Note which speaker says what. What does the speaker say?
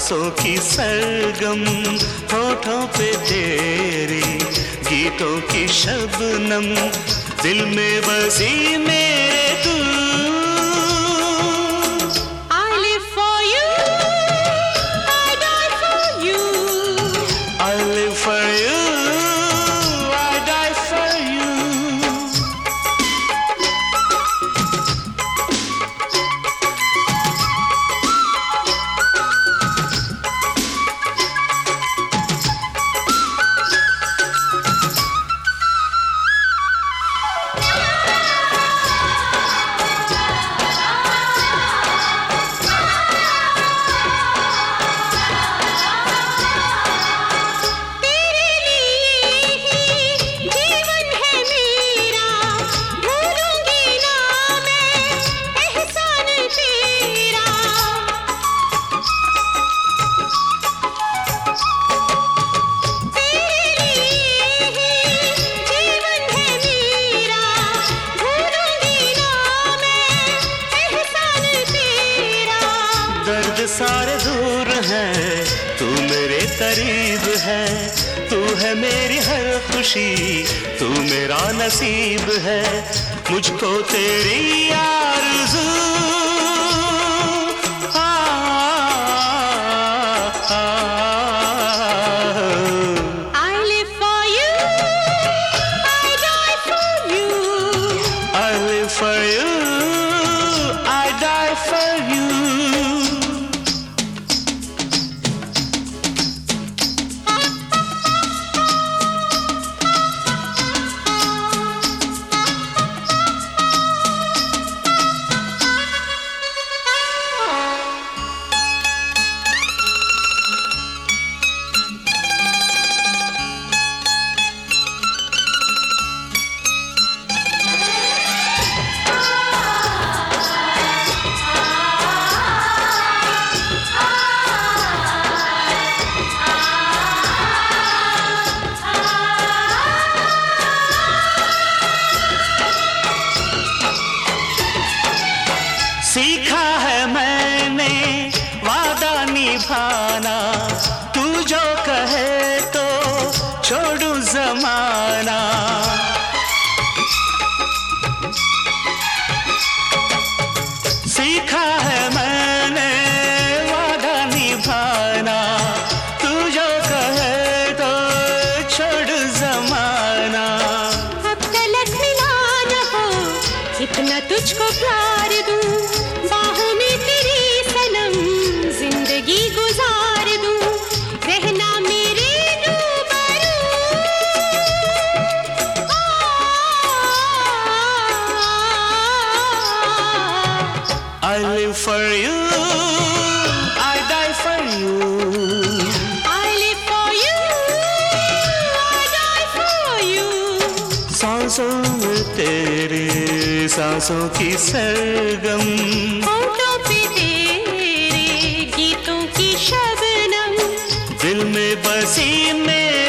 Speaker 1: सांसों की सरगम, होठों पे तेरे गीतों की शबनम, दिल में बसी मेरे तू।
Speaker 2: I live for you, I die for you,
Speaker 1: I live for you, I die for you. दर्द सारे दूर हैं, तू मेरे करीब है, तू है मेरी हर खुशी, तू मेरा नसीब है, मुझको तेरी आरज़ू।
Speaker 2: I live for you, I die for you,
Speaker 1: I live for you, I die for you. सीखा है मैंने वादा निभाना, तू जो कहे तो छोड़ू जमाना। सीखा है मैंने वादा निभाना, तू जो कहे तो छोड़ जमाना।
Speaker 2: अब गलत मिला न हो, इतना तुझको प्यार दूं, बाहों में तेरी सनम जिंदगी गुजार दूं, रहना मेरे रूबरू।
Speaker 1: I live for you, I die for you.
Speaker 2: I live for you, I die for you.
Speaker 1: सांसों में तेरे सांसों की सरगम,
Speaker 2: होठों पे तेरे गीतों की शबनम,
Speaker 1: दिल में बसी मेरे